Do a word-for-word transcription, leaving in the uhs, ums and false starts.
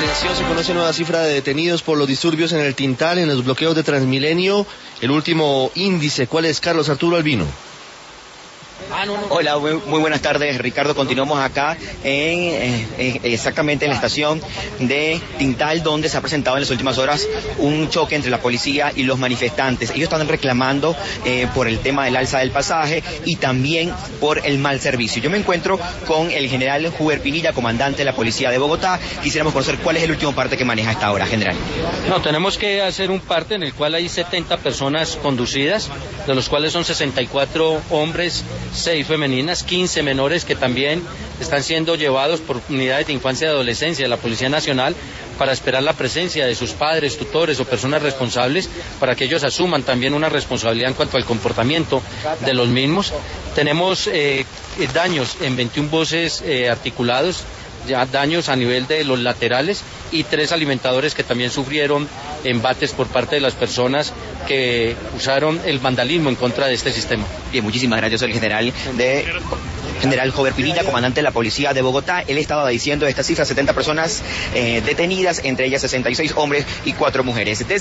Atención, se conoce nueva cifra de detenidos por los disturbios en el Tintal, en los bloqueos de Transmilenio. El último índice, ¿cuál es, Carlos Arturo Albino? Hola, muy, muy buenas tardes, Ricardo. Continuamos acá en, en exactamente en la estación de Tintal, donde se ha presentado en las últimas horas un choque entre la policía y los manifestantes. Ellos están reclamando eh, por el tema del alza del pasaje y también por el mal servicio. Yo me encuentro con el general Huber Pinilla, comandante de la policía de Bogotá. Quisiéramos conocer cuál es el último parte que maneja hasta ahora, general. No, tenemos que hacer un parte en el cual hay setenta personas conducidas, de los cuales son sesenta y cuatro hombres, seis femeninas, quince menores que también están siendo llevados por unidades de infancia y adolescencia de la Policía Nacional para esperar la presencia de sus padres, tutores o personas responsables para que ellos asuman también una responsabilidad en cuanto al comportamiento de los mismos. Tenemos eh, daños en veintiún buses eh, articulados, ya daños a nivel de los laterales y tres alimentadores que también sufrieron embates por parte de las personas que usaron el vandalismo en contra de este sistema. Bien, muchísimas gracias. Soy el general de general Huber Pinilla, comandante de la policía de Bogotá. Él estaba diciendo esta cifra, setenta personas eh, detenidas, entre ellas sesenta y seis hombres y cuatro mujeres. Desde